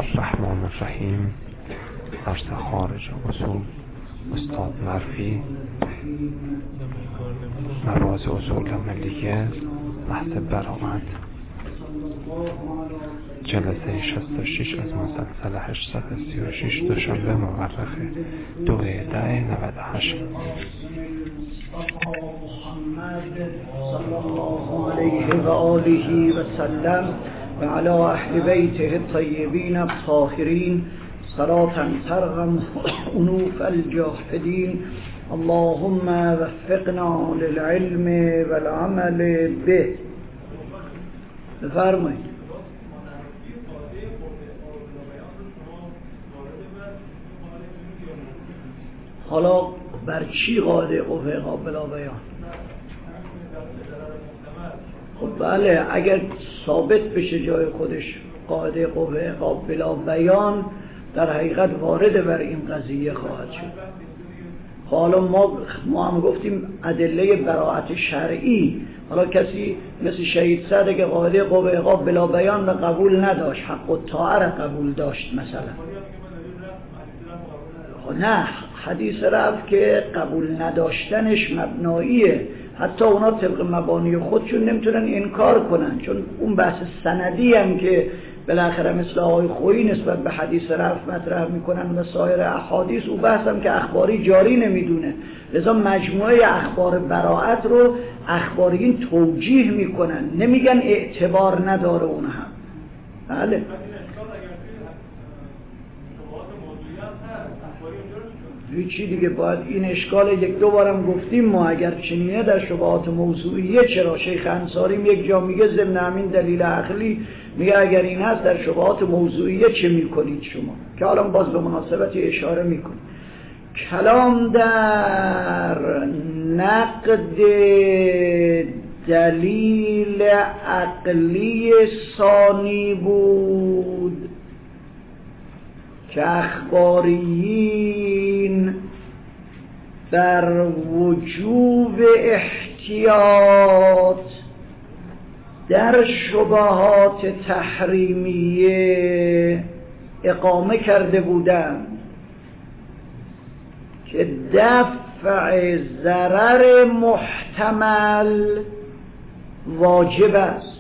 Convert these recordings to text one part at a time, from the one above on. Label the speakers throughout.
Speaker 1: الرحمن الرحیم. درس خارج اصول استاد مرفی، مباحث اصول ملیه، بحث براءت، جلسه 66 از مسلسل 836 دوشنبه مورخه 2/10/98.
Speaker 2: محمد صلی الله علیه و آله و سلم و علی اهل بیته الطیبین الطاهرین صلاة ترغم انوف الجاحدین. اللهم وفقنا للعلم والعمل به. بفرمایید. حالا بر چی قاعده قوه عقاب بلا بیان؟ خب بله، اگر ثابت بشه جای خودش قاعده قوه عقاب بلا بیان، در حقیقت وارد بر این قضیه خواهد شد. حالا ما هم گفتیم ادله براءت شرعی. حالا کسی مثل شهید سعد که قاعده قوه عقاب بلا بیان و قبول نداشت، حق الطاعه قبول داشت مثلا، نه، حدیث رفت که قبول نداشتنش مبناییه. حتی اونا طبق مبانی خودشون نمیتونن انکار کنن، چون اون بحث سندی هم که بالاخره مثل آقای خویی نسبت به حدیث رفت مطرح میکنن و سایر احادیث، اون بحث هم که اخباری جاری نمیدونه. لذا مجموعه اخبار براءت رو اخباریین توجیه میکنن، نمیگن اعتبار نداره اون هم. بله هیچی دیگه، باید این اشکال یک دو بارم گفتیم ما، اگر چنینه در شبهات موضوعیه چرا؟ شیخ انصاریم یک جا میگه ضمن همین دلیل عقلی، میگه اگر این هست در شبهات موضوعیه چه میکنید شما؟ که حالا باز به مناسبتی اشاره میکنید. کلام در نقد دلیل عقلی ثانی بود که اخباریین در وجوب احتیاط در شبهات تحریمیه اقامه کرده بودند که دفع ضرر محتمل واجب است.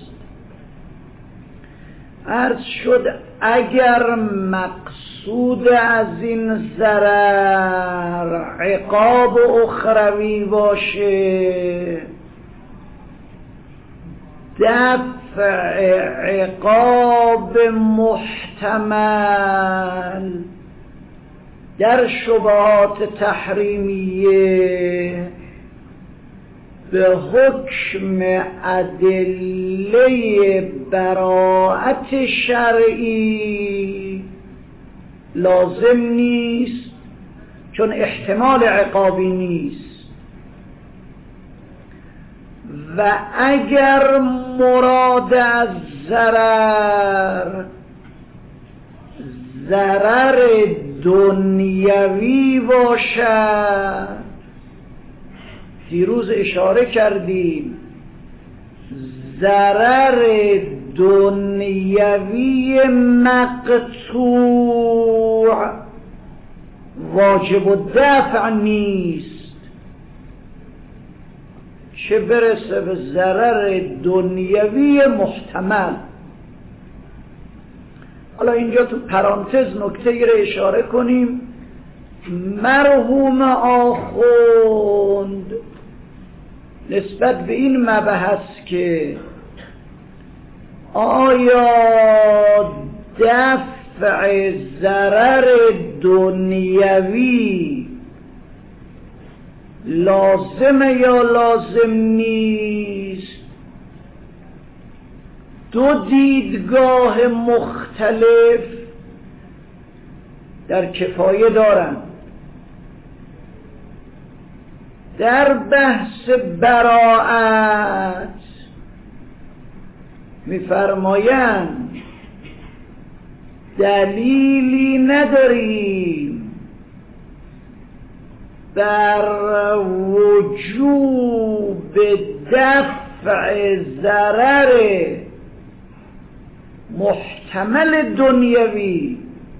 Speaker 2: عرض شد اگر مقصود از این ضرر عقاب اخروی باشه، دفع عقاب محتمل در شبهات تحریمیه به حکم ادله براءت شرعی لازم نیست، چون احتمال عقابی نیست. و اگر مراد از ضرر دنیوی باشد، دیروز اشاره کردیم ضرر دنیوی مقطوع واجب الدفع نیست، چه برسه به ضرر دنیوی محتمل. حالا اینجا تو پرانتز نکته رو اشاره کنیم. مرحوم آخوند نسبت به این مبحث که آیا دفع ضرر دنیوی لازمه یا لازم نیست، دو دیدگاه مختلف در کفایه دارند. در بحث براءت می‌فرمایند دلیلی نداریم بر وجوب دفع ضرر محتمل دنیوی،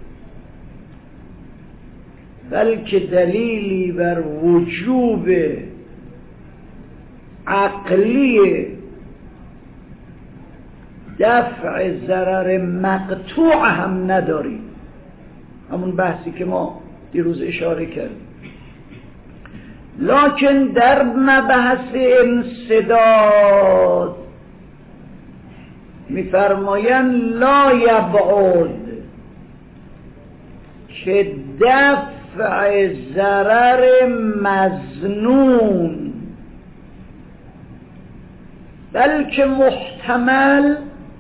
Speaker 2: بلکه دلیلی بر وجوب عقلی دفع ضرر مقطوع هم نداریم. همون بحثی که ما دیروز اشاره کردیم. لکن در مبحث انسداد می‌فرمایند لا یبعد که دفع ضرر مظنون بلکه محتمل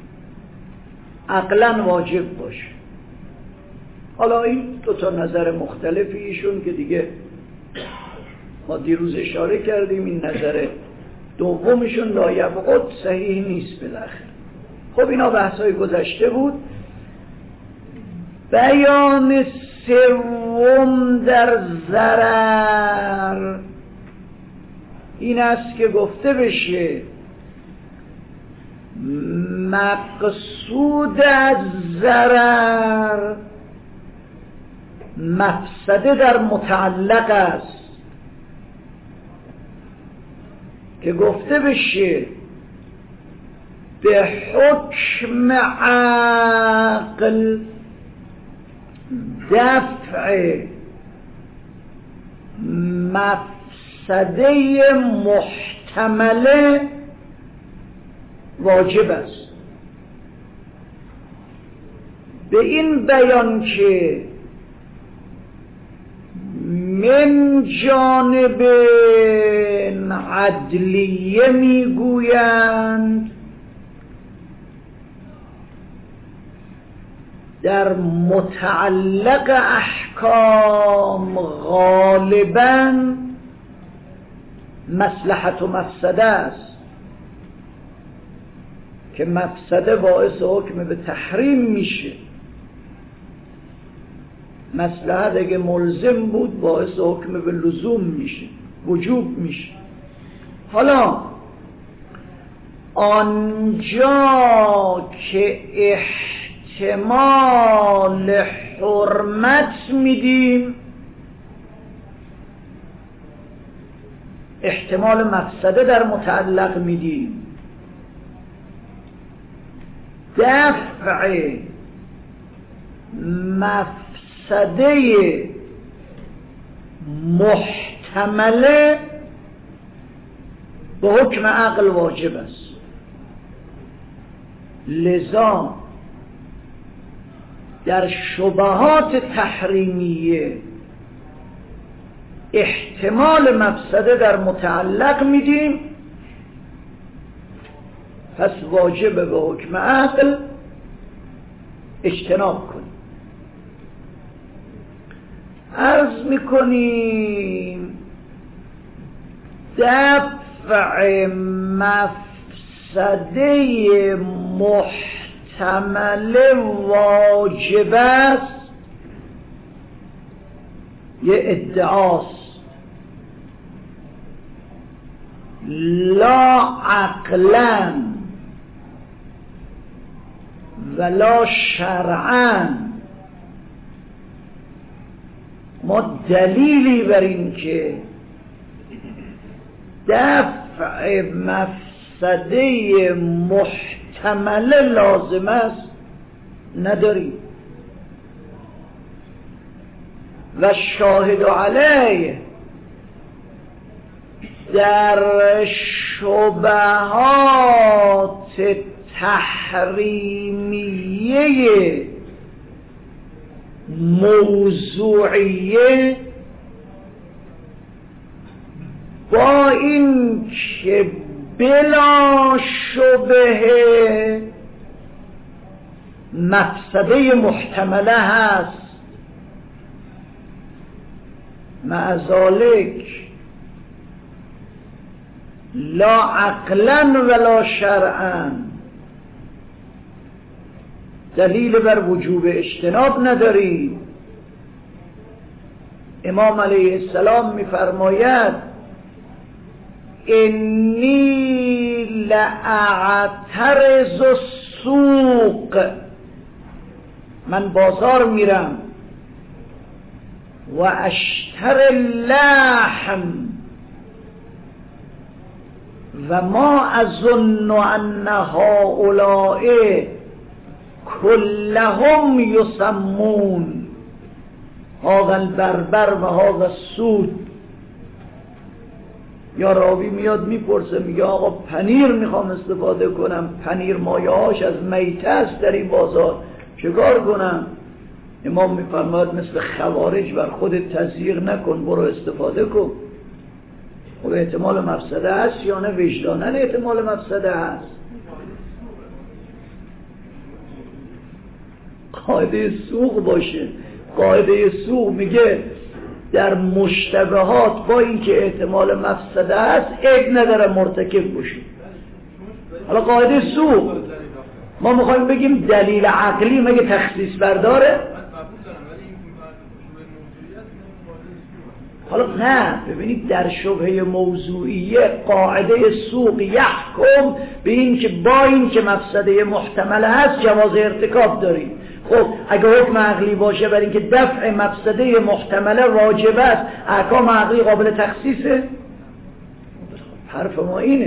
Speaker 2: عقلاً واجب باشه. حالا این دو تا نظر مختلفی ایشون که دیگه ما دیروز اشاره کردیم، این نظر دومشون لا یبعد صحیح نیست بالاخره. خب اینا بحثای گذشته بود. بیان سوم در ضرر این است که گفته بشه مقصود از ضرر مفسده در متعلق است، که گفته بشه به حکم عقل دفع مفسده محتمله واجب است. به این بیان که من جانب عدلیه میگویند در متعلق احکام غالباً مصلحت و مفسده است که مفسده باعث حکم به تحریم میشه، مصلحت اگه ملزم بود باعث حکم به لزوم میشه، وجوب میشه. حالا آنجا که احتمال حرمت میدیم، احتمال مفسده در متعلق میدیم، دفع مفسده محتمله به حکم عقل واجب است. لذا در شبهات تحریمیه احتمال مفسده در متعلق میدیم، پس واجب به حکم عقل اجتناب کنیم. عرض میکنیم دفع مفسده محتمل واجب است یه ادعاست، لا عقلاً ولا شرعاً ما دلیلی بر این که دفع مفسده محتمل لازم است نداریم. و شاهد علیه در شبهات تحریمیه موضوعیه با این که بلا شبهه مفسده محتمله هست، مع ذالک لا عقلا ولا شرعا دلیل بر وجوب اجتناب نداریم. امام علیه السلام می‌فرماید انی لأعترض السوق، من بازار میرم، و اشتر اللحم و ما اظن ان هؤلاء كلهم یسمون هذا البربر و هذا السود. یا راوی میاد میپرسه، میگه آقا پنیر میخوام استفاده کنم، پنیر مایه‌هاش از میته است در این بازار، چیکار کنم؟ امام میفرماید مثل خوارج بر خودت تضییق نکن، برو استفاده کن. خب احتمال مفسده هست یا نه؟ وجدانن احتمال مفسده هست. قاعده سوق باشه. قاعده سوق میگه در مشتبهات با اینکه احتمال مفسده هست عیب نداره مرتکب باشی. حالا قاعده سوق ما میخوایم بگیم دلیل عقلی مگه تخصیص برداره؟ حالا نه، ببینید در شبهه موضوعیه قاعده سوق یحکم به این که با این که مفسده محتمل هست جواز ارتکاب داریم. خب اگه حکم عقلی باشه برای اینکه دفع مفسده محتمله واجب است، احکام عقلی قابل تخصیصه؟ حرف ما اینه.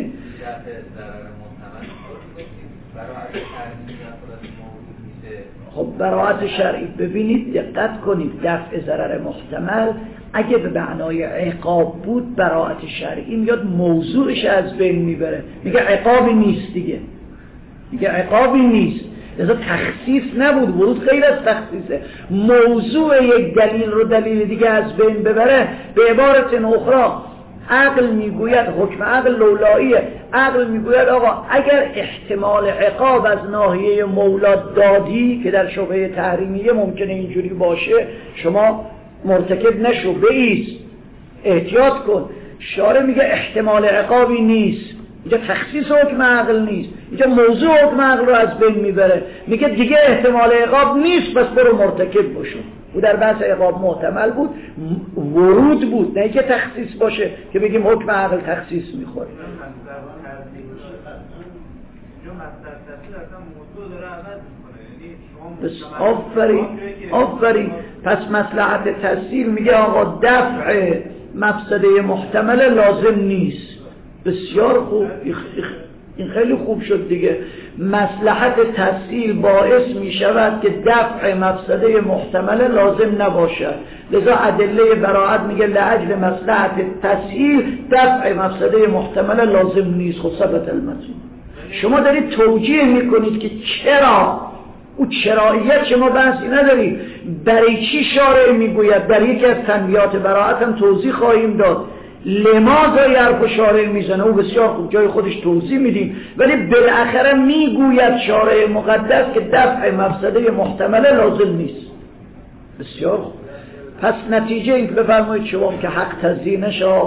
Speaker 2: خب براعت شرعی ببینید، دقت کنید، دفع ضرر محتمل اگه به معنای عقاب بود براعت شرعی میاد موضوعش از بین میبره، میگه عقابی نیست دیگه، میگه عقابی نیست، لذا تخصیص نبود، ورود غیر از تخصیصه. موضوع یک دلیل رو دلیل دیگه از بین ببره. به عبارت اخرى عقل میگوید، حکم عقل لولاییه، عقل میگوید آقا اگر احتمال عقاب از ناحیه مولا دادی که در شبهه تحریمیه ممکنه اینجوری باشه، شما مرتکب نشو، بایست، احتیاط کن. شارع میگه احتمال عقابی نیست، اینجا تخصیص حکم عقل نیست، اینجا موضوع حکم عقل رو از بین میبره، میگه دیگه احتمال عقاب نیست بس برو مرتکب بشو. او در بحث عقاب محتمل بود، ورود بود، نه که تخصیص باشه که بگیم حکم عقل تخصیص میخوره. بس آفرین. پس مصلحت تسهیل میگه آقا دفع مفسده محتمل لازم نیست. بسیار خوب، این خیلی خوب شد دیگه. مصلحت تسهیل باعث می شود که دفع مفسده محتمل لازم نباشد، لذا ادله براعت میگه لأجل مصلحت تسهیل دفع مفسده محتمل لازم نیست. خب ثبت المطلوب. شما دارید توجیه میکنید که چرا، او چراییت شما بحثی ندارید، برای چی شارع میگوید. در یکی از تنبیهات براعت هم توضیح خواهیم داد لماذا حرف شارع میزنه، او بسیار خوب جای خودش توضیح میدیم، ولی بالاخره میگوید شارع مقدس که دفع مفسده محتمل لازم نیست. بسیار خوب. پس نتیجه این بفرمایید شما که حق تزیین نشه.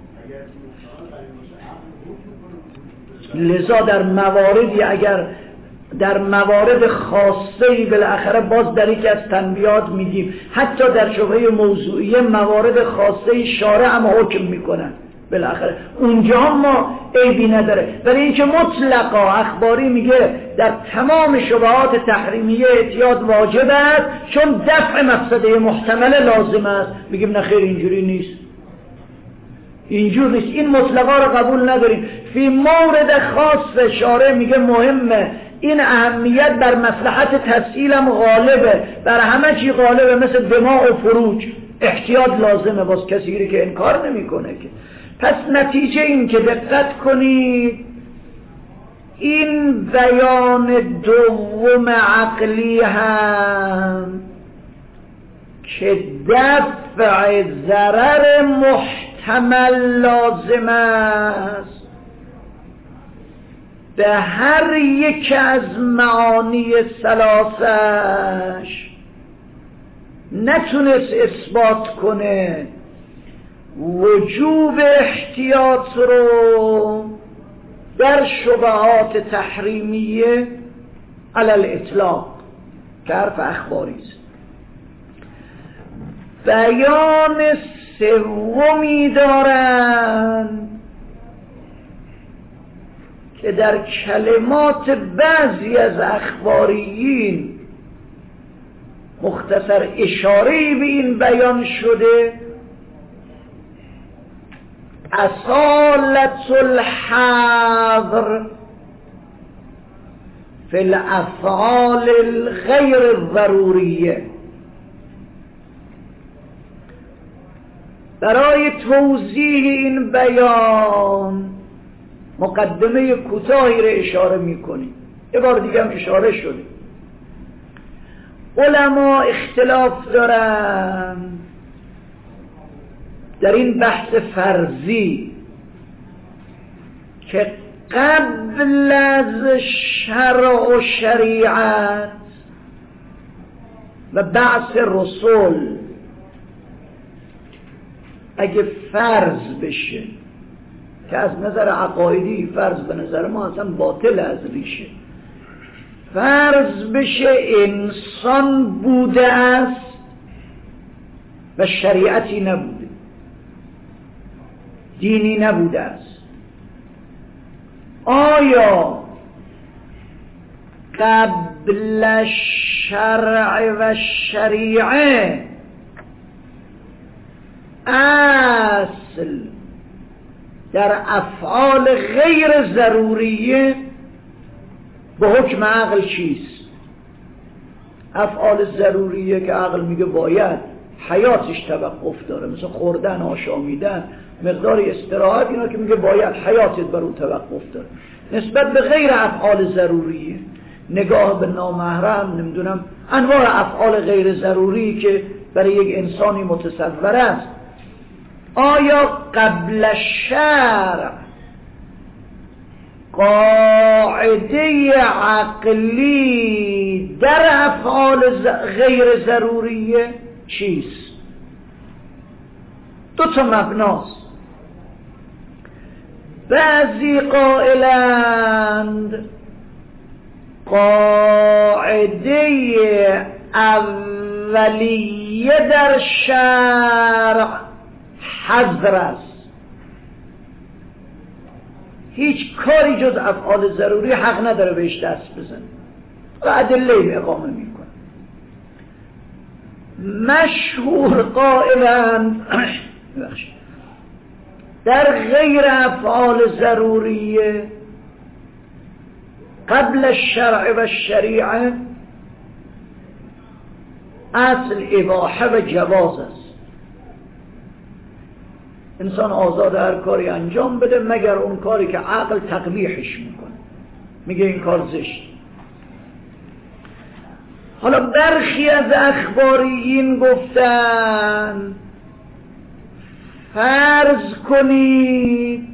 Speaker 2: لذا در مواردی اگر در موارد خاصه‌ای بالاخره باز در یکی از تنبیهات میگیم حتی در شبهه موضوعیه موارد خاصه‌ای شارع هم حکم میکنن بالاخره اونجا ما عیبی نداره، ولی اینکه مطلقا اخباری میگه در تمام شبهات تحریمیه احتیاط واجب است چون دفع مفسده محتمل لازم است، میگیم نه خیر اینجوری نیست، اینجور نیست، این مطلقا رو قبول نداریم. فی مورد خاص شارع میگه مهمه، این اهمیت بر مصلحت تسهیل هم غالبه، بر همه چی غالبه، مثل دماء و فروج احتیاط لازمه، باز کسی که انکار نمیکنه که. پس نتیجه این که دقت کنید این بیان دوم عقلی هم که دفع ضرر محتمل لازم است به هر یک از معانی ثلاثش نتونست اثبات کنه وجوب احتیاط رو در شبهات تحریمیه علی الاطلاق که حرف اخباری است. بیان سومی دارن که در کلمات بعضی از اخباریین مختصر اشاره‌ای به این بیان شده، اصالت الحظر فی الافعال الغیر ضروریه. برای توضیح این بیان مقدمه کوتاهی را اشاره می‌کنیم. یه بار دیگه هم اشاره شده. علما اختلاف دارن در این بحث فرضی که قبل از شرع و شریعت و بعث رسول اگه فرض بشه، که از نظر عقایدی فرض به نظر ما اصلا باطل از ریشه، فرض بشه انسان بوده است و شریعتی نبوده، دینی نبوده است، آیا قبل الشرع و شریعه اصل در افعال غیر ضروریه به حکم عقل چیست؟ افعال ضروریه که عقل میگه باید حیاتش توقف داره، مثل خوردن، آشامیدن، مقداری استراحت، اینا که میگه باید حیاتت بر اون توقف داره. نسبت به غیر افعال ضروریه، نگاه به نامحرم، نمیدونم انواع افعال غیر ضروری که برای یک انسانی متصور است، آیا قبل الشرع قاعده عقلی در افعال غیر ضروریه چیست؟ دو تا مبناست. بعضی قائلند قاعده اولیه در شرع حظر است، هیچ کاری جز افعال ضروری حق نداره بهش دست بزنه و ادله اقامه میکنه. مشهور قائلند در غیر افعال ضروریه قبل الشرع و الشریعه اصل اباحه و جواز است، انسان آزاد هر کاری انجام بده مگر اون کاری که عقل تقبیحش میکنه، میگه این کار زشت. حالا برخی از اخباریین گفتن فرض کنید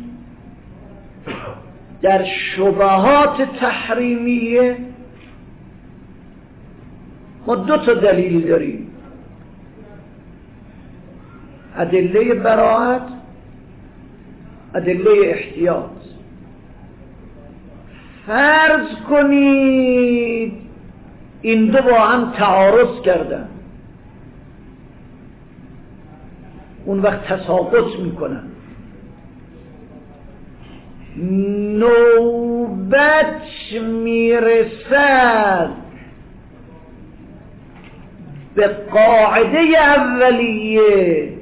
Speaker 2: در شبهات تحریمیه ما دو تا دلیل داریم، ادله براءت، ادله احتیاط. فرض کنید این دو با هم تعارض کردن، اون وقت تساقط میکنن، نوبت میرسد به قاعده اولیه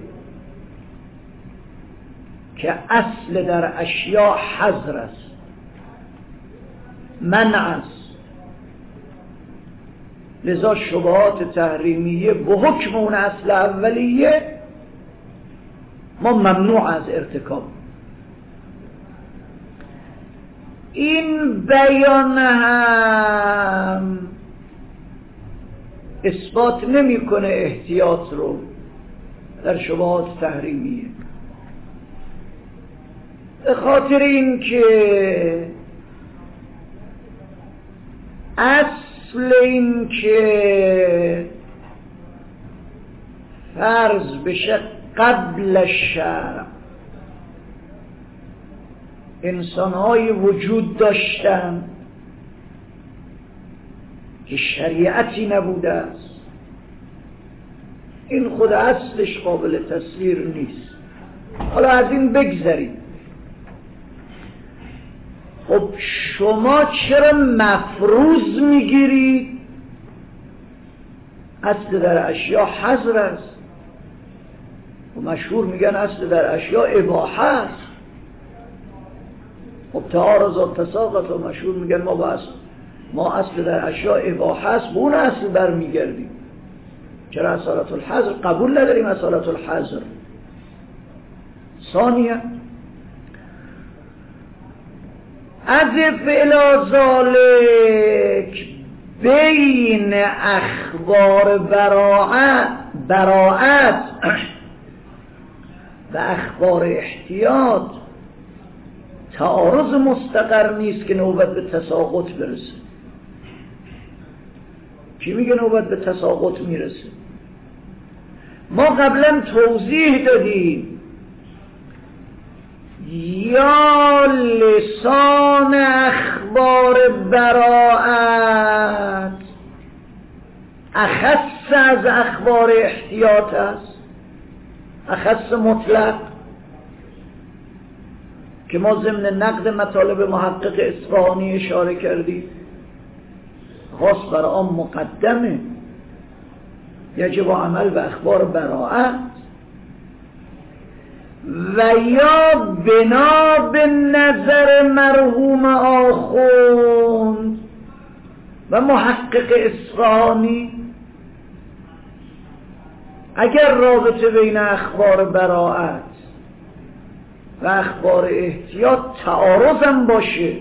Speaker 2: که اصل در اشیاء حظر است، منع است، لذا شبهات تحریمیه به حکم اون اصل اولیه ما ممنوع از ارتکاب. این بیان هم اثبات نمیکنه احتیاط رو در شبهات تحریمیه، به خاطر اینکه اصل این که فرض بشه قبل الشرع انسان‌های وجود داشتن که شریعتی نبوده است، این خود اصلش قابل تصویر نیست. حالا از این بگذریم، خب شما چرا مفروض میگیرید؟ اصل در اشیاء حظر است و مشهور میگن اصل در اشیاء اباحه است. خب تعارض و تساقط و مشهور میگن ما اصل در اشیاء اباحه است، به اون اصل برمیگردیم. چرا اصالت الحظر قبول نداریم؟ اصالت الحظر ثانیه عذف الی ذالک بین اخبار براعت و اخبار احتیاط تعارض مستقر نیست که نوبت به تساقط برسه. کی میگه نوبت به تساقط میرسه؟ ما قبلا توضیح دادیم یا لسان اخبار براعت اخص از اخبار احتیاط است، اخص مطلق، که ما ضمن نقد مطالب محقق اصفهانی اشاره کردیم. خاص بر آن مقدمه، یجب عمل به اخبار براعت. و یا بنا به نظر مرحوم آخوند و محقق اصفهانی، اگر رابطه بین اخبار براعت و اخبار احتیاط تعارضم باشه،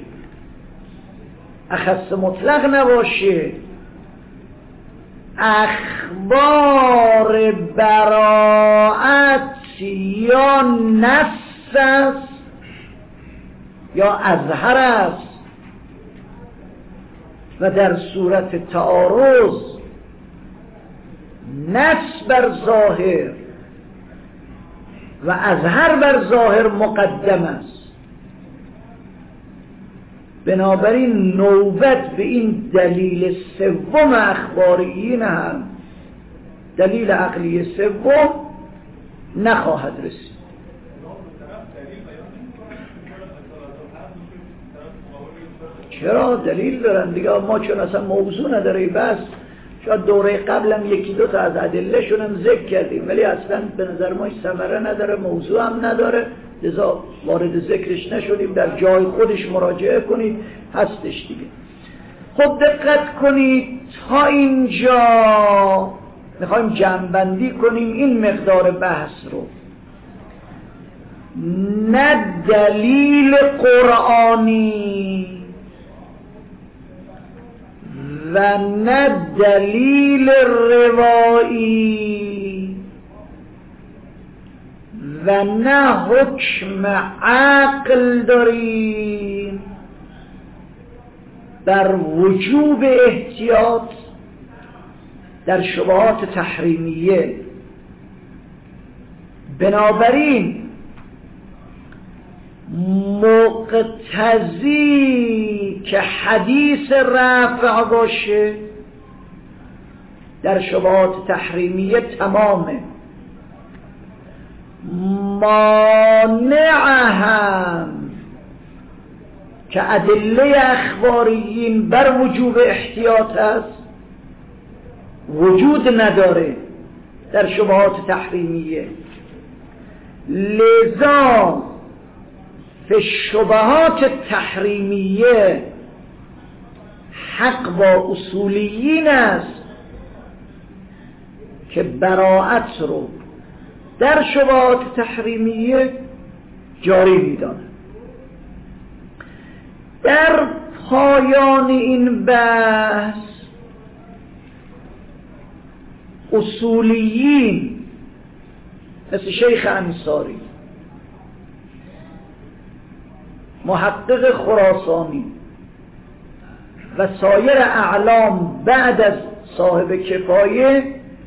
Speaker 2: اخص مطلق نباشه، اخبار براعت یا نص است یا اظهر است و در صورت تعارض نص بر ظاهر و اظهر بر ظاهر مقدم است. بنابراین نوبت به این دلیل سوم اخباریین هم، دلیل عقلی سوم، نخواهد رسید. چرا؟ دلیل دارن دیگه. ما چون اصلا موضوع نداره بس، شاید دوره قبلم یکی دو تا از ادله شونم ذکر کردیم، ولی اصلا به نظر ما ثمره نداره، موضوع هم نداره، لذا وارد ذکرش نشدیم. در جای خودش مراجعه کنید، هستش دیگه. خب دقت کنید، تا اینجا میخوایم جمع‌بندی کنیم این مقدار بحث رو. نه دلیل قرآنی و نه دلیل روایی و نه حکم عقل داریم بر وجوب احتیاط در شبهات تحریمیه. بنابراین مقتضی که حدیث رفع باشه در شبهات تحریمیه تمامه، مانع هم که ادله اخباریین بر وجوب احتیاط است وجود نداره در شبهات تحریمیه. لذا فی شبهات تحریمیه حق با اصولیین است که براعت رو در شبهات تحریمیه جاری می‌دانند. در پایان این بحث اصولیین مثل شیخ انصاری، محقق خراسانی و سایر اعلام بعد از صاحب کفایه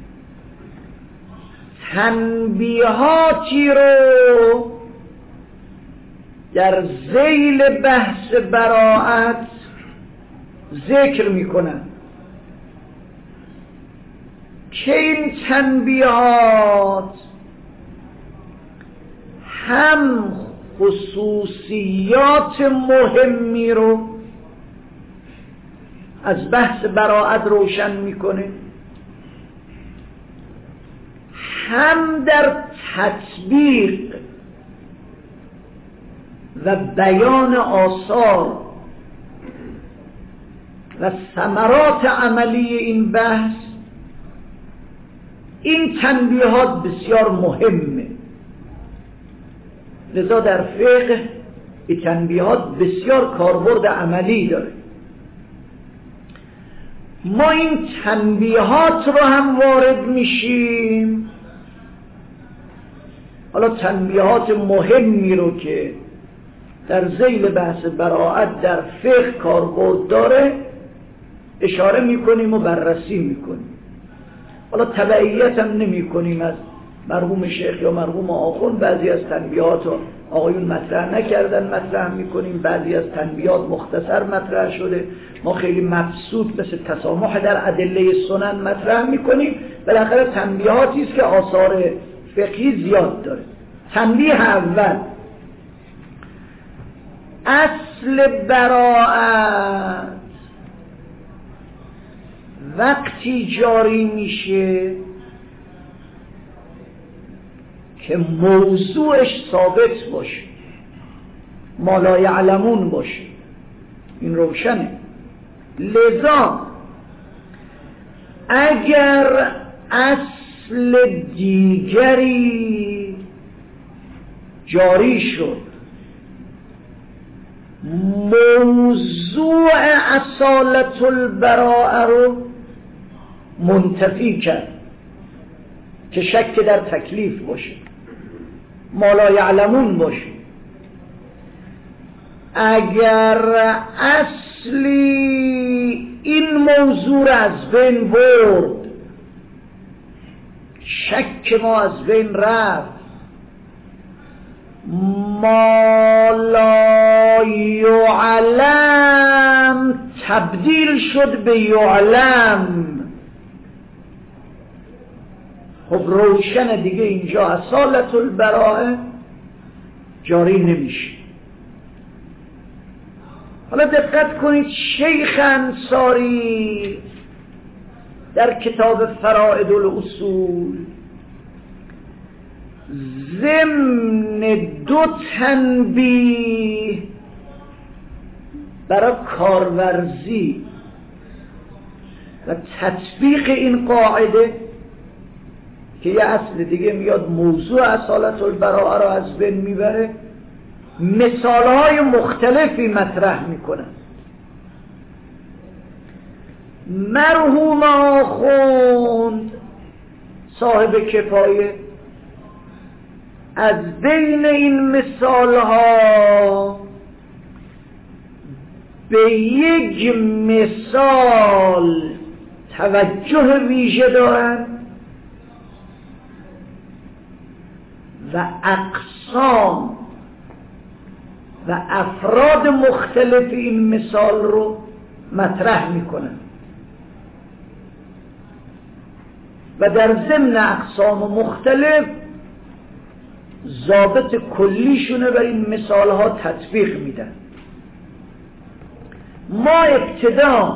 Speaker 2: تنبیهاتی رو در ذیل بحث براعت ذکر میکنن که این تنبیهات هم خصوصیات مهمی رو از بحث براءت روشن میکنه، هم در تطبیق و بیان آثار و ثمرات عملی این بحث این تنبیهات بسیار مهمه. لذا در فقه این تنبیهات بسیار کاربرد عملی داره. ما این تنبیهات رو هم وارد میشیم. حالا تنبیهات مهمی رو که در ذیل بحث براءت در فقه کاربرد داره اشاره میکنیم و بررسی میکنیم. حالا تبعیت هم نمی کنیم از مرحوم شیخ یا مرحوم آخوند. بعضی از تنبیهات رو آقایون مطرح نکردن، مطرح میکنیم. بعضی از تنبیهات مختصر مطرح شده، ما خیلی مبسوط مثل تسامح در ادله سنن مطرح میکنیم. بالاخره تنبیهاتی است که آثار فقهی زیاد داره. تنبیه اول، اصل براءت وقتی جاری میشه که موضوعش ثابت باشه، ما لا یعلمون باشه. این روشنه. لذا اگر اصل دیگری جاری شد موضوع اصالت البراءه رو منتفی کرد که شک در تکلیف باشه، ما لا یعلمون باشه. اگر اصلی این موضوع از بین برد، شک ما از بین رفت، ما لا یعلم تبدیل شد به یعلم، خب روشن دیگه اینجا اصالت البراءه جاری نمیشه. حالا دقت کنید، شیخ انصاری در کتاب فرائد الاصول ضمن 2 تنبیه برای کارورزی و تطبیق این قاعده که یه اصل دیگه میاد موضوع اصالت البراءه را از بین میبره، مثالهای مختلفی مطرح میکنن. مرحوم آخوند صاحب کفایه از بین این مثالها به یک مثال توجه ویژه دارن و اقسام و افراد مختلف این مثال رو مطرح میکنن و در ضمن اقسام مختلف ضابط کلیشونه بر این مثال ها تطبیق میدن. ما ابتدا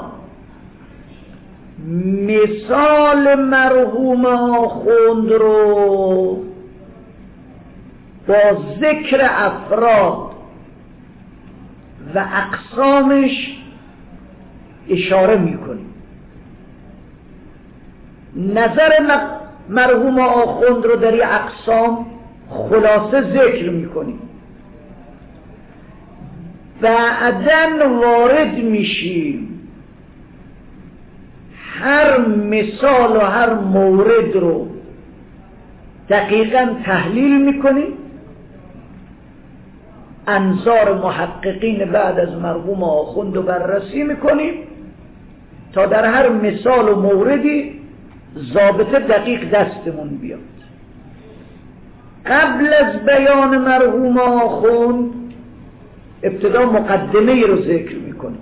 Speaker 2: مثال مرحوم آخوند رو با ذکر افراد و اقسامش اشاره میکنیم. نظر مرحوم آخوند رو در این اقسام خلاصه ذکر میکنیم، بعداً وارد میشیم هر مثال و هر مورد رو دقیقاً تحلیل میکنیم، انظار محققین بعد از مرحوم آخوند رو بررسی میکنیم تا در هر مثال و موردی ضابطه دقیق دستمون بیاد. قبل از بیان مرحوم آخوند ابتدا مقدمه رو ذکر میکنیم.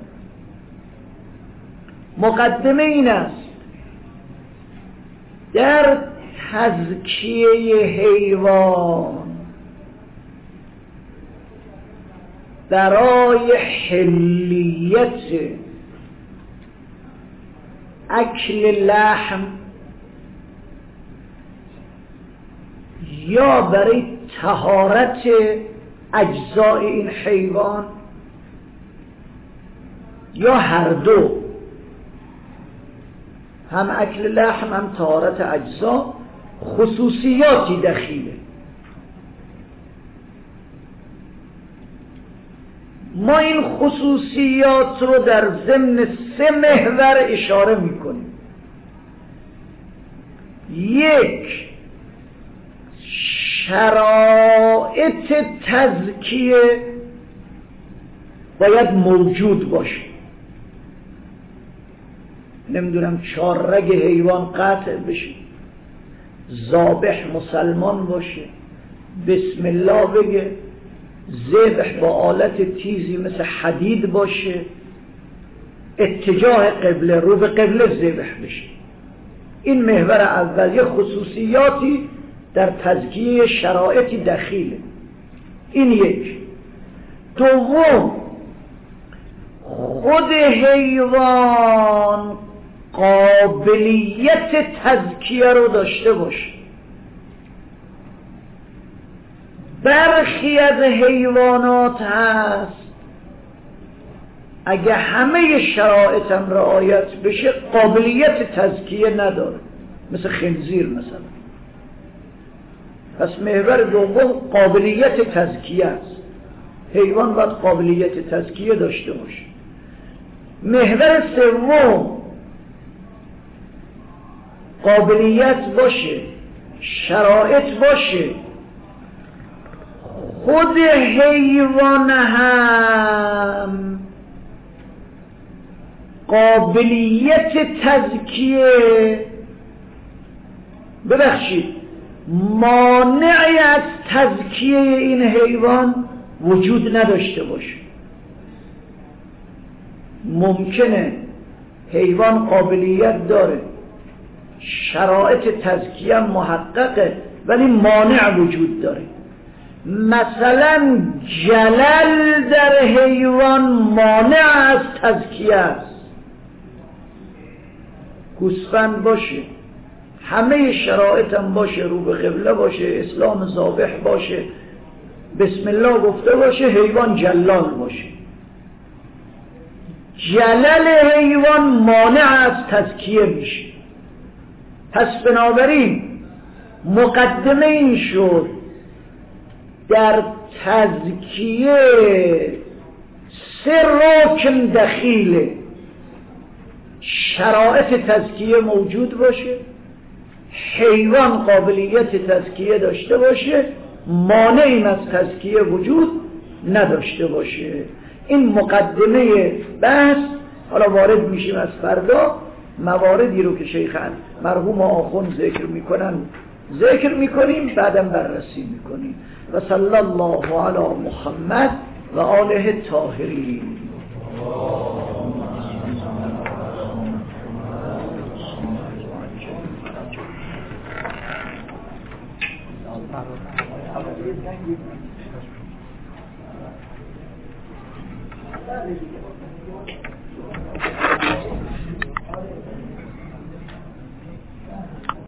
Speaker 2: مقدمه این است: در تزکیه حیوان برای حلیت اکل لحم یا برای طهارت اجزای این حیوان یا هر دو، هم اکل لحم هم طهارت اجزا، خصوصیاتی دخیله. ما این خصوصیات رو در ضمن 3 محور اشاره میکنیم. 1 شرایط تزکیه باید موجود باشه. نمیدونم 4 رگ حیوان قطع بشه، ذابح مسلمان باشه، بسم الله بگه، ذبح با آلت تیزی مثل حدید باشه، اتجاه قبله، رو به قبله ذبح بشه. این محور اول، یه خصوصیاتی در تزکیه شرایطی دخیله. این 1. 2 خود حیوان قابلیت تزکیه رو داشته باشه. برخی از حیوانات هست اگه همه شرایطم رعایت بشه قابلیت تزکیه نداره، مثل خنزیر مثلا. پس محور دوم قابلیت تزکیه است. حیوان باید قابلیت تزکیه داشته باشه. محور سوم قابلیت باشه، شرایط باشه، خود حیوان هم قابلیت تزکیه، ببخشید مانعی از تزکیه این حیوان وجود نداشته باشه. ممکنه حیوان قابلیت داره، شرایط تزکیه محققه، ولی مانع وجود داره. مثلا جلل در حیوان مانع از تزکیه است. گوسفند باشه، همه شرایطم باشه، رو به قبله باشه، اسلام ذابح باشه، بسم الله گفته باشه، حیوان جلال باشه، جلل حیوان مانع از تزکیه میشه. پس بنابراین مقدمه این شد در تزکیه 3 رکن دخیله. شرایط تزکیه موجود باشه، حیوان قابلیت تزکیه داشته باشه، مانعی از تزکیه وجود نداشته باشه. این مقدمه بحث. حالا وارد میشیم از فردا مواردی رو که شیخ مرحوم آخوند ذکر میکنیم، بعدم بررسی میکنیم. و صلی الله علی محمد و آله الطاهرین. Thank you.